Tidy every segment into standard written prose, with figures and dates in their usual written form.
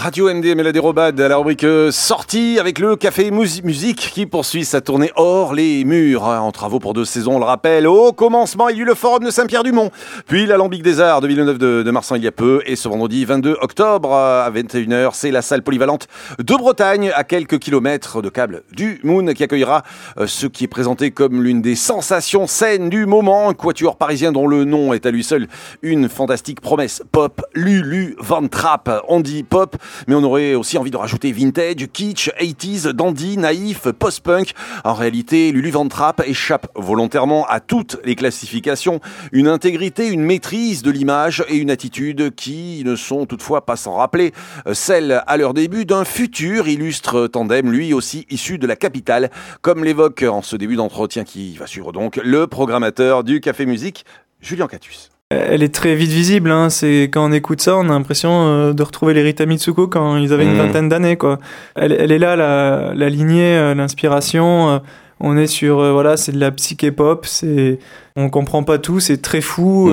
Radio MDM et la dérobade à la rubrique sortie avec le Café Musique qui poursuit sa tournée hors les murs. En travaux pour 2 saisons, on le rappelle. Au commencement, il y a eu le Forum de Saint-Pierre-du-Mont, puis l'Alambic des Arts de Villeneuve de Marsan il y a peu. Et ce vendredi 22 octobre à 21h, c'est la salle polyvalente de Bretagne à quelques kilomètres de câble du Moon qui accueillera ce qui est présenté comme l'une des sensations scènes du moment. Un quatuor parisien dont le nom est à lui seul une fantastique promesse pop, Lulu Van Trapp. On dit pop, mais on aurait aussi envie de rajouter vintage, kitsch, 80s, dandy, naïf, post-punk. En réalité, Lulu Van Trapp échappe volontairement à toutes les classifications. Une intégrité, une maîtrise de l'image et une attitude qui ne sont toutefois pas sans rappeler celle à leur début d'un futur illustre tandem, lui aussi issu de la capitale, comme l'évoque en ce début d'entretien qui va suivre donc le programmateur du Café Musique, Julien Catus. Elle est très vite visible, hein. C'est quand on écoute ça, on a l'impression de retrouver les Rita Mitsuko quand ils avaient une vingtaine d'années, quoi. Elle est là, la lignée, l'inspiration. On est sur, voilà, c'est de la psyché pop. On comprend pas tout, c'est très fou.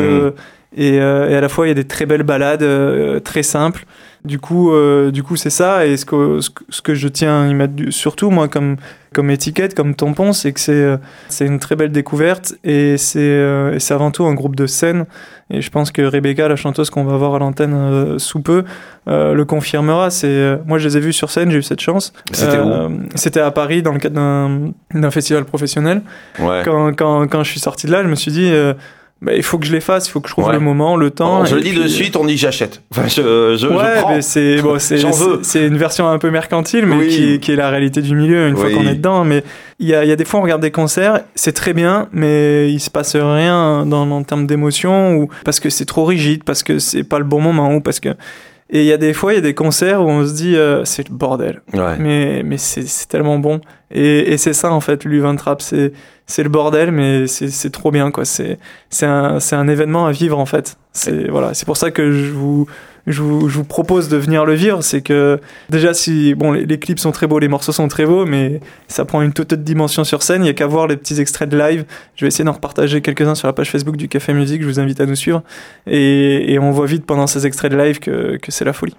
Et à la fois, il y a des très belles ballades, très simples. Du coup, c'est ça. Et ce que je tiens à y mettre surtout, moi, comme étiquette, comme tampon, c'est que c'est une très belle découverte et c'est avant tout un groupe de scène. Et je pense que Rebecca, la chanteuse qu'on va voir à l'antenne sous peu, le confirmera. Moi, je les ai vus sur scène, j'ai eu cette chance. C'était où ? C'était à Paris dans le cadre d'un festival professionnel. Ouais. Quand je suis sorti de là, je me suis dit... il faut que je les fasse, il faut que je trouve le moment, le temps. Je le dis de suite, on dit j'achète. Enfin, je prends. Mais c'est une version un peu mercantile, mais qui est la réalité du milieu une fois qu'on est dedans. Mais il y a des fois on regarde des concerts, c'est très bien, mais il se passe rien en termes d'émotion, ou parce que c'est trop rigide, parce que c'est pas le bon moment, ou parce que. Et il y a des fois, il y a des concerts où on se dit c'est le bordel. Ouais. Mais c'est tellement bon. Et c'est ça en fait, Lulu Van Trapp, c'est le bordel, mais c'est trop bien, quoi. C'est un événement à vivre en fait. C'est pour ça que je vous propose de venir le vivre. C'est que déjà, les clips sont très beaux, les morceaux sont très beaux, mais ça prend une toute autre dimension sur scène. Il y a qu'à voir les petits extraits de live. Je vais essayer d'en repartager quelques-uns sur la page Facebook du Café Musique. Je vous invite à nous suivre. Et on voit vite pendant ces extraits de live que c'est la folie.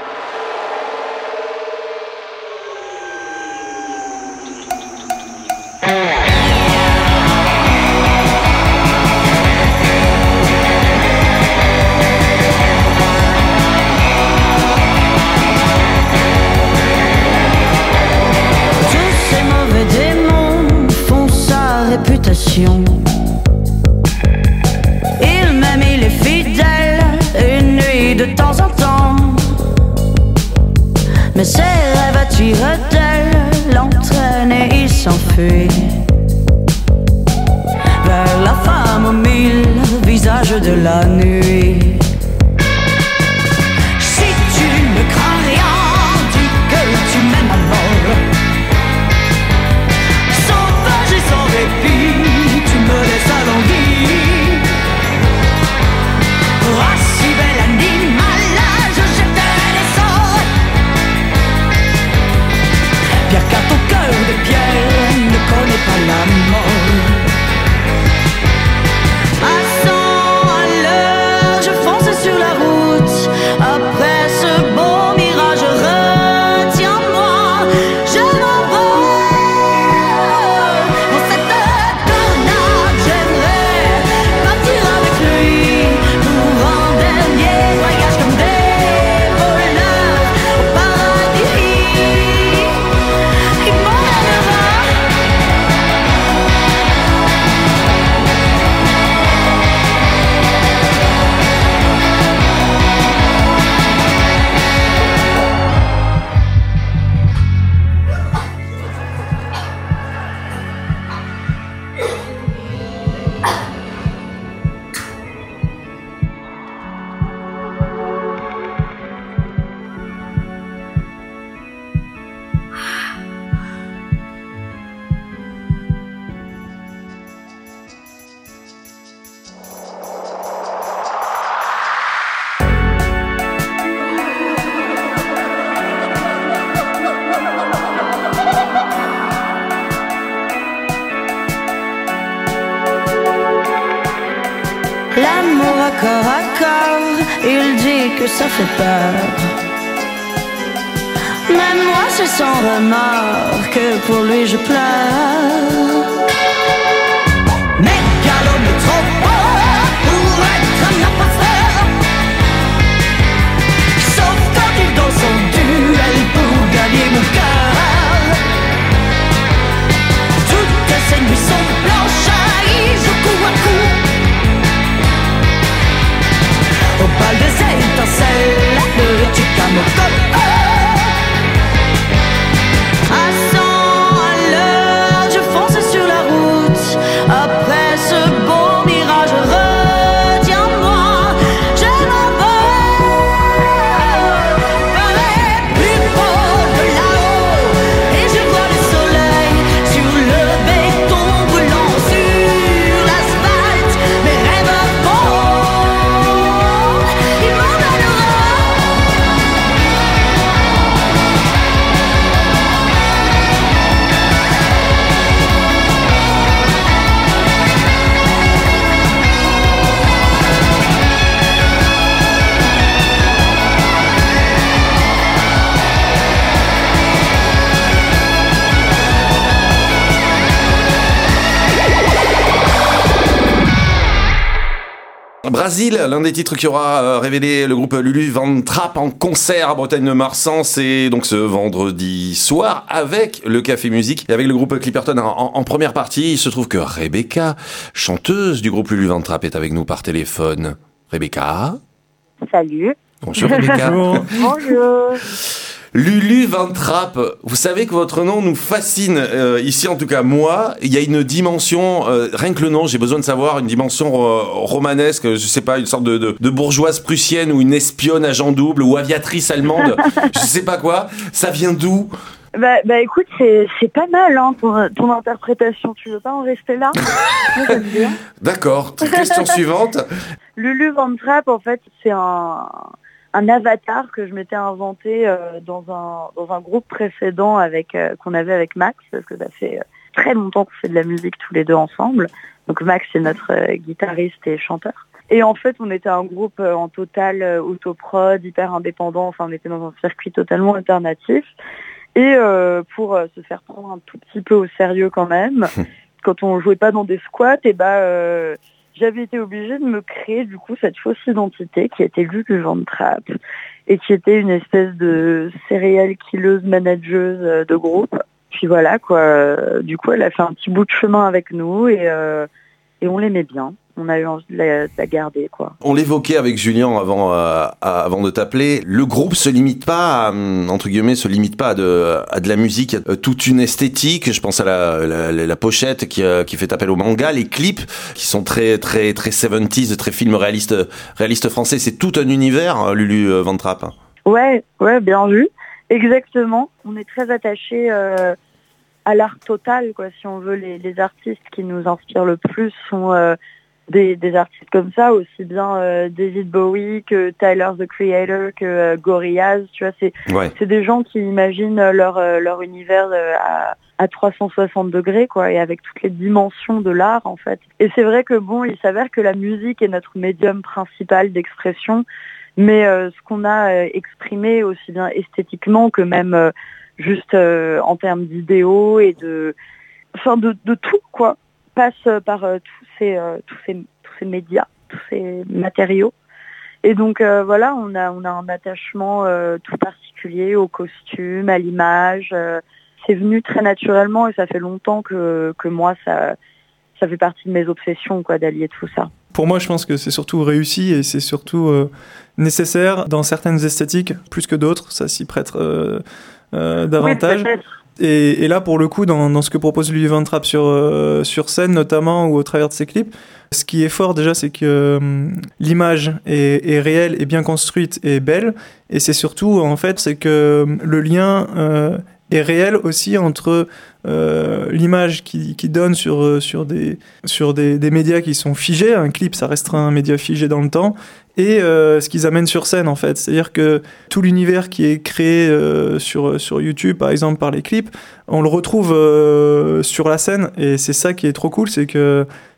Il m'a mis les fidèles une nuit de temps en temps, mais ses rêves attirent d'elle, l'entraînent et il s'enfuit vers la femme aux 1000 visages de la nuit. Si tu ne crains rien, dis que tu m'aimes à mort, sauvage et sans répit, tu me laisses alanguir. Oh, si bel animal, je jetterai des sorts. Pierre, car ton cœur de pierre ne connaît pas la mort. À 100 à l'heure, je fonce sur la route. Après ce beau mirage, retiens-moi, je m'envole. Dans cette tornade, j'aimerais partir avec lui pour un dernier voyage comme des voleurs au paradis. Il m'emmènera. L'amour à corps, il dit que ça fait peur. Même moi c'est sans remords que pour lui je pleure. Mégalo mais trop fort pour être un imposteur. Sauf quand il danse son duel pour gagner mon cœur. Toutes ces nuits sont blanches, il joue coup à coup. Au bal des étincelles, le Chicamoco. À 100 à l'heure, je fonce sur la route. Après ce beau mirage, retiens-moi, je m'envole vers les plus beaux de là-haut. Et je vois le soleil sur le béton brûlant sur l'asphalte. Mes rêves volent, ils m'emmèneront. Brasil, l'un des titres qui aura révélé le groupe Lulu Van Trapp en concert à Bretagne-Marsan, c'est donc ce vendredi soir avec le Café Musique et avec le groupe Clipperton en première partie. Il se trouve que Rebecca, chanteuse du groupe Lulu Van Trapp, est avec nous par téléphone. Rebecca. Salut. Bonjour Rebecca. Bonjour. Lulu Van Trapp, vous savez que votre nom nous fascine, ici en tout cas moi, il y a une dimension, rien que le nom, j'ai besoin de savoir, une dimension romanesque, je sais pas, une sorte de bourgeoise prussienne ou une espionne agent double ou aviatrice allemande, je sais pas quoi, ça vient d'où ? Bah écoute, c'est pas mal hein, pour ton interprétation, tu veux pas en rester là? Moi, j'aime bien. D'accord, question suivante. Lulu Van Trapp, en fait, c'est un avatar que je m'étais inventé dans un groupe précédent qu'on avait avec Max, parce que ça fait très longtemps qu'on fait de la musique tous les deux ensemble. Donc Max, c'est notre guitariste et chanteur. Et en fait, on était un groupe en total autoprod, hyper indépendant, enfin on était dans un circuit totalement alternatif. Et pour se faire prendre un tout petit peu au sérieux quand même, quand on jouait pas dans des squats, et j'avais été obligée de me créer du coup cette fausse identité qui était Lulu Van Trapp et qui était une espèce de serial killeuse manageuse de groupe. Puis voilà quoi, du coup elle a fait un petit bout de chemin avec nous et on l'aimait bien. On a eu envie de la garder quoi. On l'évoquait avec Julien avant de t'appeler. Le groupe se limite pas, entre guillemets, à de la musique, toute une esthétique. Je pense à la pochette qui fait appel au manga, les clips qui sont très très très 70s, très film réaliste français. C'est tout un univers, Lulu Van Trapp. Ouais, bien vu. Exactement. On est très attachés à l'art total quoi. Si on veut, les artistes qui nous inspirent le plus sont des artistes comme ça, aussi bien David Bowie que Tyler the Creator, que Gorillaz, tu vois, c'est des gens qui imaginent leur univers à 360 degrés, quoi, et avec toutes les dimensions de l'art, en fait. Et c'est vrai que bon, il s'avère que la musique est notre médium principal d'expression, mais ce qu'on a exprimé aussi bien esthétiquement que même juste en termes d'idéaux et de tout, quoi, passe par tous ces médias, tous ces matériaux. Et donc voilà, on a un attachement tout particulier au costume, à l'image. C'est venu très naturellement et ça fait longtemps que moi, ça fait partie de mes obsessions, quoi, d'allier tout ça. Pour moi, je pense que c'est surtout réussi et c'est surtout nécessaire dans certaines esthétiques, plus que d'autres. Ça s'y prête davantage. Oui, peut-être. Et là, pour le coup, dans ce que propose Lulu Van Trapp sur scène, notamment, ou au travers de ses clips, ce qui est fort déjà, c'est que l'image est réelle, est bien construite et belle. Et c'est surtout, en fait, c'est que le lien est réel aussi entre l'image qui donne sur des médias qui sont figés. Un clip, ça restera un média figé dans le temps. Et ce qu'ils amènent sur scène, en fait. C'est-à-dire que tout l'univers qui est créé sur YouTube, par exemple, par les clips, on le retrouve sur la scène. Et c'est ça qui est trop cool, c'est que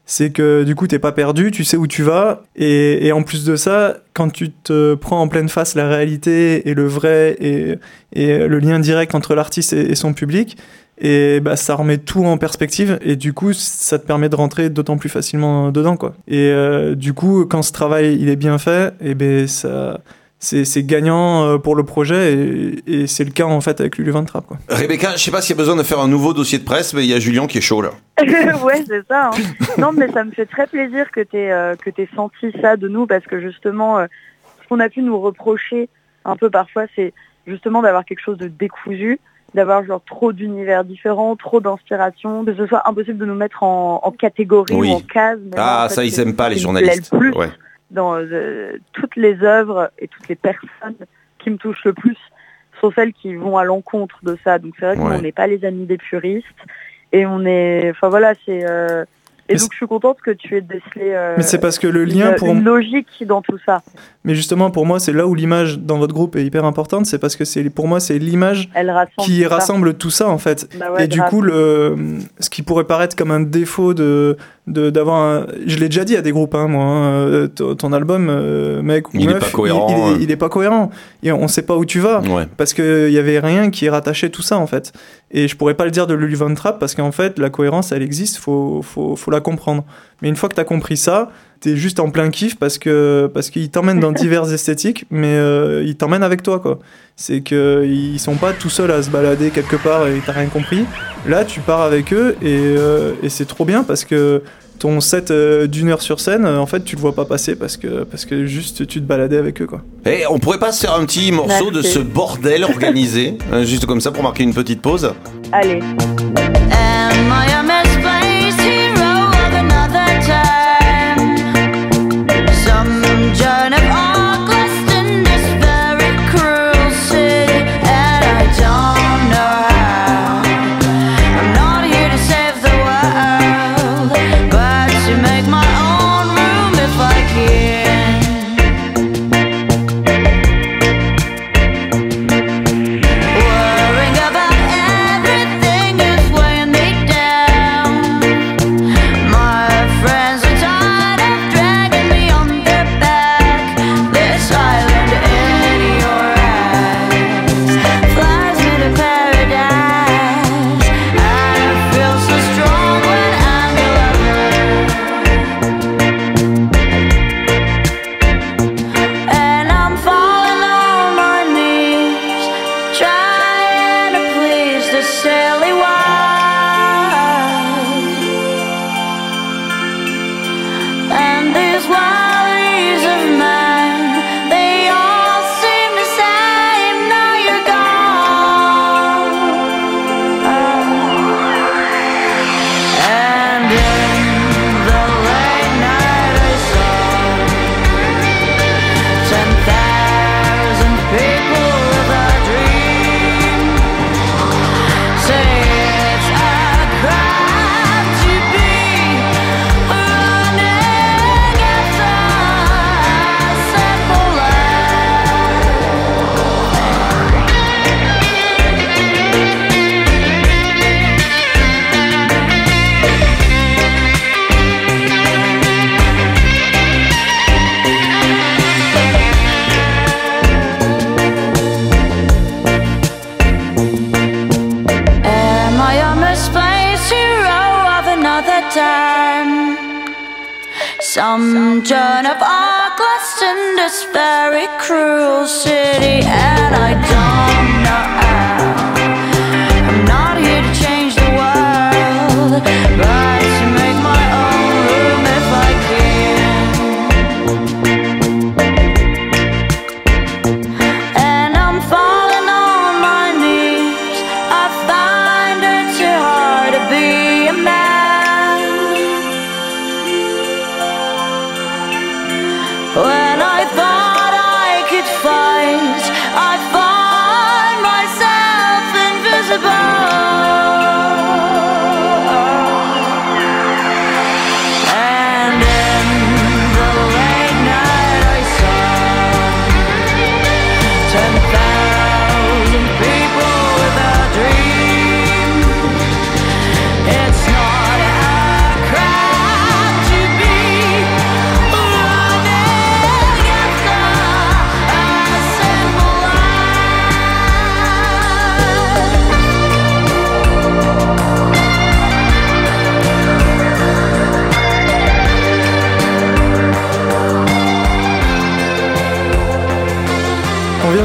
c'est que du coup t'es pas perdu, tu sais où tu vas, et en plus de ça, quand tu te prends en pleine face la réalité et le vrai et le lien direct entre l'artiste et son public, et bah ça remet tout en perspective, et du coup ça te permet de rentrer d'autant plus facilement dedans, quoi. Et du coup, quand ce travail il est bien fait, et ben ça c'est gagnant pour le projet, et c'est le cas en fait avec Lulu Van Trapp, quoi. Rebecca, je sais pas s'il y a besoin de faire un nouveau dossier de presse, mais il y a Julien qui est chaud là. Ouais, c'est ça. Hein. Non, mais ça me fait très plaisir que t'aies senti ça de nous, parce que justement, ce qu'on a pu nous reprocher un peu parfois, c'est justement d'avoir quelque chose de décousu, d'avoir genre trop d'univers différents, trop d'inspiration, que ce soit impossible de nous mettre en catégorie ou en case. Ah, ça, ils aiment pas les journalistes. Le plus ouais. Dans toutes les œuvres et toutes les personnes qui me touchent le plus sont celles qui vont à l'encontre de ça. Donc c'est vrai qu'on n'est pas les amis des puristes, et on est, enfin voilà, c'est et donc je suis contente que tu aies décelé mais c'est parce que le lien une logique dans tout ça. Mais justement, pour moi, c'est là où l'image dans votre groupe est hyper importante, c'est parce que pour moi c'est l'image qui rassemble tout ça en fait. Bah ouais, et du coup, ce qui pourrait paraître comme un défaut d'avoir je l'ai déjà dit à des groupes, hein, moi, hein, ton album, mec ou il meuf, est pas cohérent, il est pas cohérent, et on sait pas où tu vas, parce que y avait rien qui rattachait tout ça en fait. Et je pourrais pas le dire de Lulu Van Trapp, parce qu'en fait la cohérence elle existe, faut la comprendre. Mais une fois que t'as compris ça, t'es juste en plein kiff, parce qu'ils t'emmènent dans diverses esthétiques, mais ils t'emmènent avec toi, quoi. C'est qu'ils sont pas tout seuls à se balader quelque part et t'as rien compris. Là, tu pars avec eux, et c'est trop bien, parce que ton set d'une heure sur scène, en fait, tu le vois pas passer, parce que juste tu te baladais avec eux, quoi. Et on pourrait pas se faire un petit morceau de ce bordel organisé, juste comme ça, pour marquer une petite pause? Allez. Some turn up our glass in this very cruel city, and I don't know how. I'm not here to change the world, but to make my own room if I can. And I'm falling on my knees, I find it too hard to be a man. When I thought I could fight, I find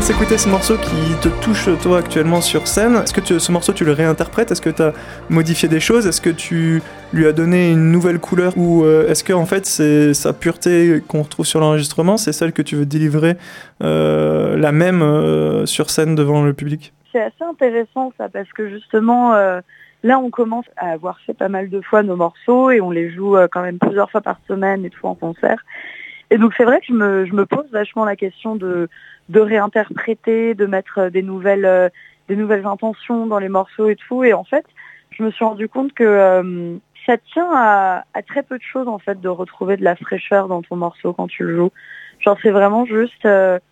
s'écouter ce morceau qui te touche toi actuellement sur scène. Est-ce que ce morceau tu le réinterprètes? Est-ce que tu as modifié des choses? Est-ce que tu lui as donné une nouvelle couleur? Ou est-ce que en fait c'est sa pureté qu'on retrouve sur l'enregistrement, c'est celle que tu veux délivrer la même sur scène devant le public? C'est assez intéressant ça, parce que justement là on commence à avoir fait pas mal de fois nos morceaux et on les joue quand même plusieurs fois par semaine et tout en concert. Et donc c'est vrai que je me pose vachement la question de réinterpréter, de mettre des nouvelles intentions dans les morceaux et tout. Et en fait, je me suis rendu compte que ça tient à très peu de choses en fait de retrouver de la fraîcheur dans ton morceau quand tu le joues. Genre c'est vraiment juste,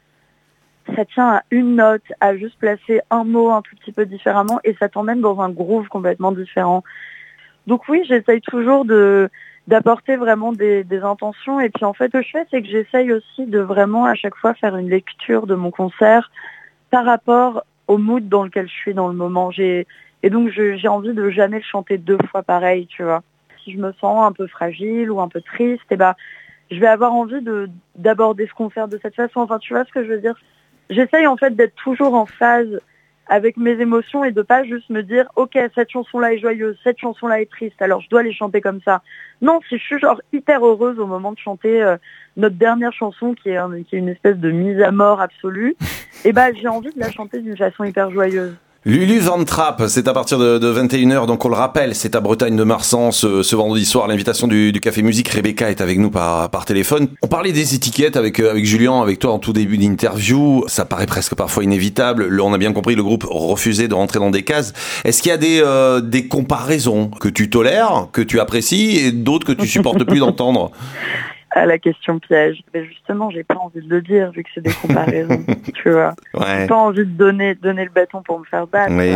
ça tient à une note, à juste placer un mot un tout petit peu différemment et ça t'emmène dans un groove complètement différent. Donc oui, j'essaye toujours d'apporter vraiment des intentions. Et puis en fait, ce que je fais, c'est que j'essaye aussi de vraiment à chaque fois faire une lecture de mon concert par rapport au mood dans lequel je suis dans le moment. Et donc j'ai envie de jamais le chanter 2 fois pareil, tu vois. Si je me sens un peu fragile ou un peu triste, je vais avoir envie d'aborder ce concert de cette façon. Enfin, tu vois ce que je veux dire? J'essaye en fait d'être toujours en phase avec mes émotions et de pas juste me dire ok, cette chanson-là est joyeuse, cette chanson-là est triste, alors je dois les chanter comme ça. Non, si je suis genre hyper heureuse au moment de chanter notre dernière chanson qui est une espèce de mise à mort absolue, et j'ai envie de la chanter d'une façon hyper joyeuse. Lulu Van Trapp, c'est à partir de 21h, donc on le rappelle, c'est à Bretagne de Marsan ce vendredi soir, l'invitation du Café Musique. Rebecca est avec nous par téléphone. On parlait des étiquettes avec Julien, avec toi en tout début d'interview, ça paraît presque parfois inévitable, on a bien compris, le groupe refusait de rentrer dans des cases. Est-ce qu'il y a des comparaisons que tu tolères, que tu apprécies, et d'autres que tu supportes plus d'entendre? À la question piège. Mais justement, j'ai pas envie de le dire vu que c'est des comparaisons, tu vois. Ouais. J'ai pas envie de donner le bâton pour me faire battre. Oui.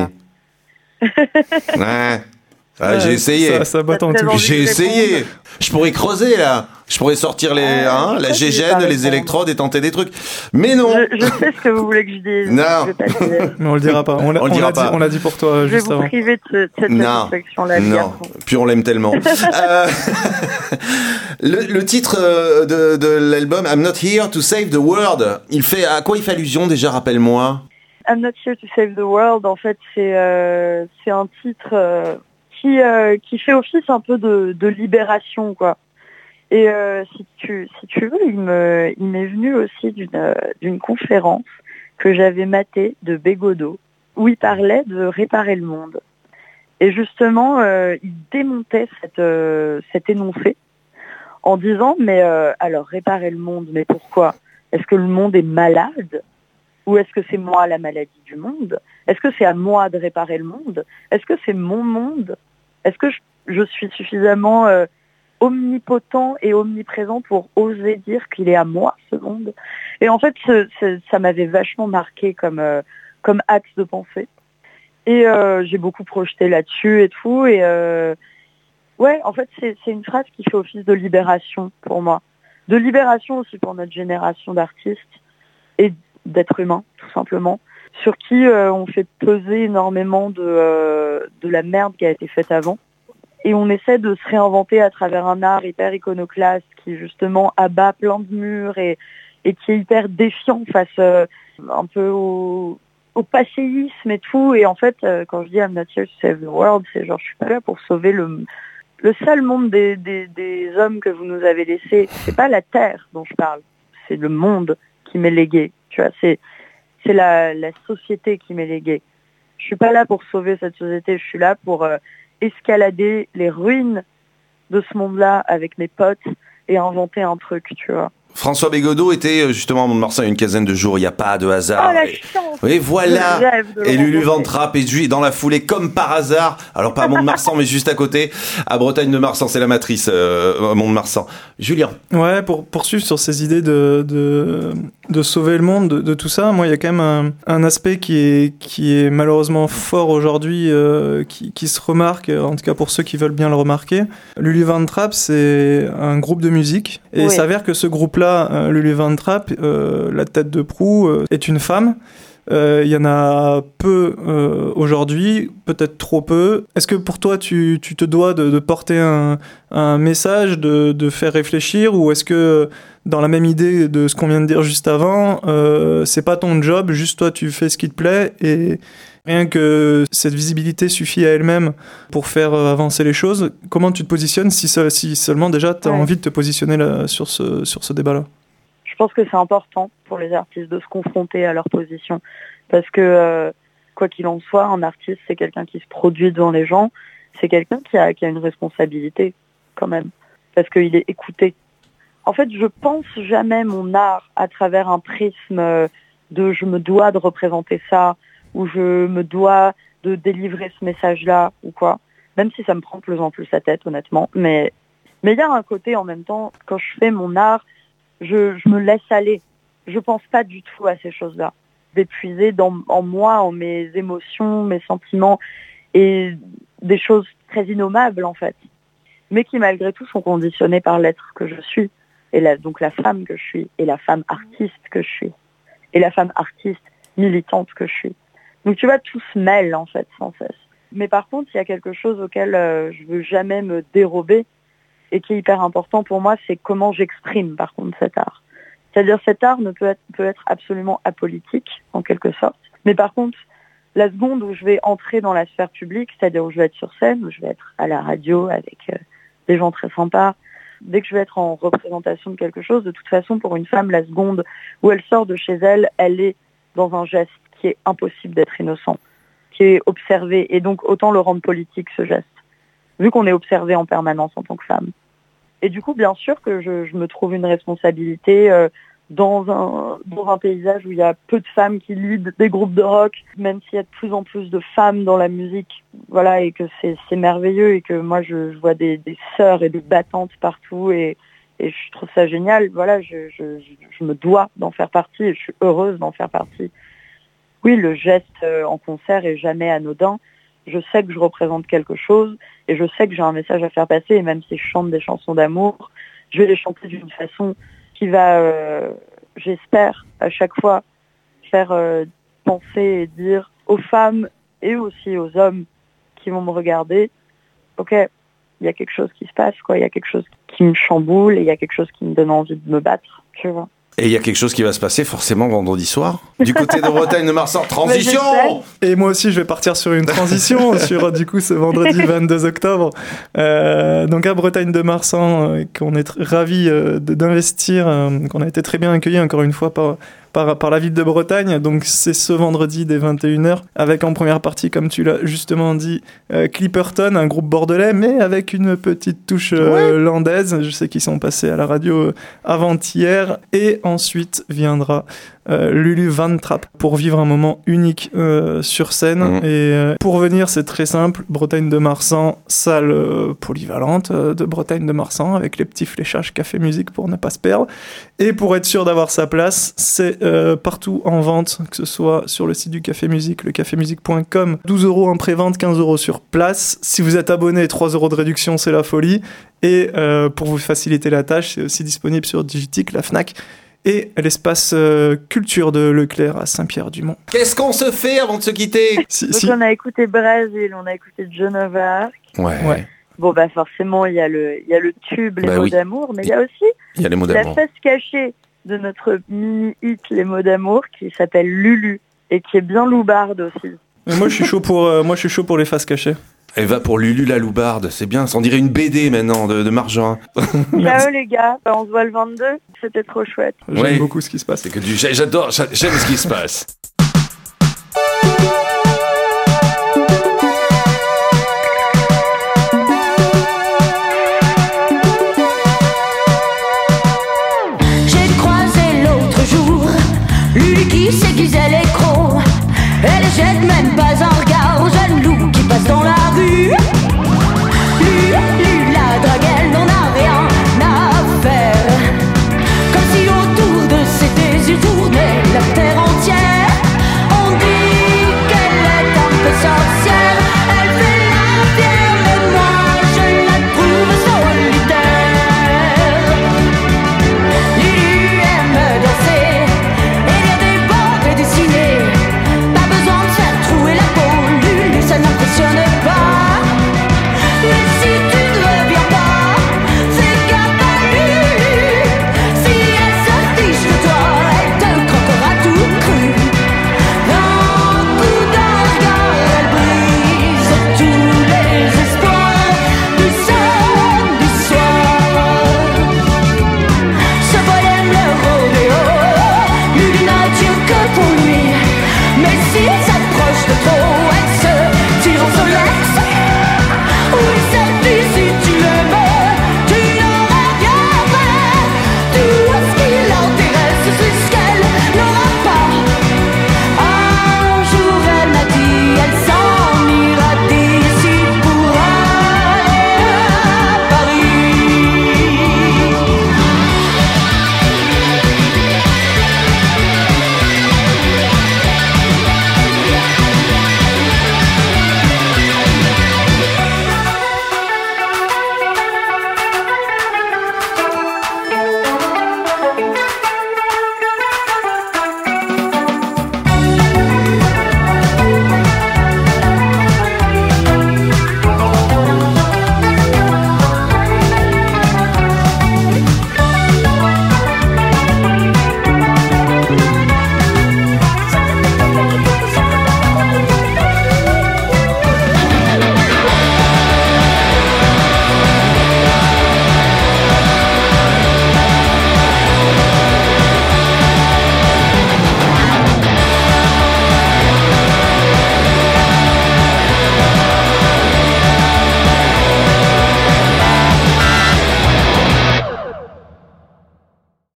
Ouais. Ah, j'ai essayé. Ça botte en touche. J'ai essayé. Je pourrais creuser là. Je pourrais sortir la gégène, les électrodes et tenter des trucs. Mais non. Je sais ce que vous voulez que je dise. Non. Je vais pas le dire. Mais on le dira pas. On l'a dit pour toi juste avant. Je vais vous priver de cette satisfaction-là. Non. Puis on l'aime tellement. Le titre de l'album I'm Not Here to Save the World, à quoi il fait allusion déjà, rappelle-moi? I'm Not Here to Save the World, en fait, c'est un titre qui fait office un peu de libération, quoi. Et si tu veux, il m'est venu aussi d'une conférence que j'avais matée de Bégodeau, où il parlait de réparer le monde. Et justement, il démontait cet énoncé en disant mais alors réparer le monde, mais pourquoi? Est-ce que le monde est malade? Ou est-ce que c'est moi la maladie du monde? Est-ce que c'est à moi de réparer le monde? Est-ce que c'est mon monde? Est-ce que je suis suffisamment omnipotent et omniprésent pour oser dire qu'il est à moi ce monde? Et en fait, ça m'avait vachement marqué comme axe de pensée. Et j'ai beaucoup projeté là-dessus et tout. Et ouais, en fait, c'est une phrase qui fait office de libération pour moi. De libération aussi pour notre génération d'artistes et d'êtres humains, tout simplement, sur qui on fait peser énormément de la merde qui a été faite avant. Et on essaie de se réinventer à travers un art hyper iconoclaste qui, justement, abat plein de murs et qui est hyper défiant face un peu au passéisme et tout. Et en fait, quand je dis I'm not here to save the world, c'est genre, je suis pas là pour sauver le seul monde des hommes que vous nous avez laissés. C'est pas la terre dont je parle, c'est le monde qui m'est légué. Tu vois, c'est la société qui m'est léguée. Je suis pas là pour sauver cette société, je suis là pour escalader les ruines de ce monde-là avec mes potes et inventer un truc, tu vois. François Bégodeau était justement à Mont-de-Marsan il y a une quinzaine de jours, il n'y a pas de hasard. Oh la chance! Et voilà! Et Lulu Van Trapp est dans la foulée comme par hasard, alors pas à Mont-de-Marsan mais juste à côté, à Bretagne de Marsan, c'est la matrice Mont-de-Marsan. Julien? Ouais, pour poursuivre sur ces idées de sauver le monde, de tout ça, moi il y a quand même un aspect qui est malheureusement fort aujourd'hui, qui se remarque, en tout cas pour ceux qui veulent bien le remarquer. Lulu Van Trapp, c'est un groupe de musique, et il s'avère que ce groupe-là, Lulu Van Trapp, la tête de proue, est une femme. il y en a peu aujourd'hui, peut-être trop peu. Est-ce que pour toi, tu te dois de porter un message, de faire réfléchir, ou est-ce que dans la même idée de ce qu'on vient de dire juste avant, c'est pas ton job, juste toi tu fais ce qui te plaît et rien que cette visibilité suffit à elle-même pour faire avancer les choses? Comment tu te positionnes si seulement déjà tu as envie de te positionner là, sur ce débat-là? Je pense que c'est important pour les artistes de se confronter à leur position parce que quoi qu'il en soit, un artiste c'est quelqu'un qui se produit devant les gens, c'est quelqu'un qui a une responsabilité quand même parce qu'il est écouté. En fait, je pense jamais mon art à travers un prisme de je me dois de représenter ça ou je me dois de délivrer ce message-là ou quoi. Même si ça me prend de plus en plus la tête, honnêtement. Mais il y a un côté en même temps, quand je fais mon art, je me laisse aller. Je pense pas du tout à ces choses-là. D'épuiser en moi, en mes émotions, mes sentiments et des choses très innommables en fait. Mais qui malgré tout sont conditionnées par l'être que je suis. Et donc la femme que je suis, et la femme artiste que je suis, et la femme artiste militante que je suis. Donc tu vois, tout se mêle en fait sans cesse. Mais par contre, il y a quelque chose auquel je veux jamais me dérober et qui est hyper important pour moi, c'est comment j'exprime par contre cet art. C'est-à-dire cet art peut être absolument apolitique en quelque sorte. Mais par contre, la seconde où je vais entrer dans la sphère publique, c'est-à-dire où je vais être sur scène, où je vais être à la radio avec des gens très sympas, dès que je vais être en représentation de quelque chose, de toute façon, pour une femme, la seconde où elle sort de chez elle, elle est dans un geste qui est impossible d'être innocent, qui est observé. Et donc, autant le rendre politique, ce geste, vu qu'on est observé en permanence en tant que femme. Et du coup, bien sûr que je me trouve une responsabilité dans un paysage où il y a peu de femmes qui lead des groupes de rock, même s'il y a de plus en plus de femmes dans la musique, voilà, et que c'est merveilleux et que moi je vois des sœurs et des battantes partout et je trouve ça génial. Voilà, je me dois d'en faire partie et je suis heureuse d'en faire partie. Oui, le geste en concert est jamais anodin. Je sais que je représente quelque chose et je sais que j'ai un message à faire passer et même si je chante des chansons d'amour, je vais les chanter d'une façon qui va, j'espère, à chaque fois faire penser et dire aux femmes et aussi aux hommes qui vont me regarder, ok, il y a quelque chose qui se passe, quoi, il y a quelque chose qui me chamboule et il y a quelque chose qui me donne envie de me battre, tu vois. Et il y a quelque chose qui va se passer forcément vendredi soir. Du côté de Bretagne de Marsan, transition. Et moi aussi, je vais partir sur une transition sur du coup ce vendredi 22 octobre. Donc à Bretagne de Marsan, qu'on est ravis d'investir, qu'on a été très bien accueillis encore une fois par la ville de Bretagne. Donc c'est ce vendredi dès 21h avec en première partie, comme tu l'as justement dit, Clipperton, un groupe bordelais mais avec une petite touche landaise. Je sais qu'ils sont passés à la radio avant-hier et ensuite viendra Lulu Van Trapp pour vivre un moment unique sur scène. Et pour venir, c'est très simple, Bretagne de Marsan, salle polyvalente de Bretagne de Marsan avec les petits fléchages café musique pour ne pas se perdre. Et pour être sûr d'avoir sa place, c'est partout en vente, que ce soit sur le site du Café Musique, lecafemusique.com, 12 € en pré-vente, 15 € sur place. Si vous êtes abonné, 3 € de réduction, c'est la folie. Et pour vous faciliter la tâche, c'est aussi disponible sur Digitic, la Fnac et l'espace culture de Leclerc à Saint-Pierre-du-Mont. Qu'est-ce qu'on se fait avant de se quitter? Donc on a écouté Brésil, on a écouté Joan of Arc. Ouais. Bon bah forcément il y a le tube, les mots d'amour, mais il y a aussi les mots la face cachée de notre mini-hit Les mots d'amour qui s'appelle Lulu et qui est bien loubarde aussi. Mais moi je suis chaud pour les faces cachées. Elle va pour Lulu la loubarde, c'est bien, ça on dirait une BD maintenant de Marjorin. Ciao les gars, on se voit le 22, c'était trop chouette. J'aime beaucoup ce qui se passe. C'est que j'aime ce qui se passe. J'ai croisé l'autre jour Lulu qui s'aiguisait l'écrou. Elle jette même pas un regard aux jeunes loups qui passent dans la rue.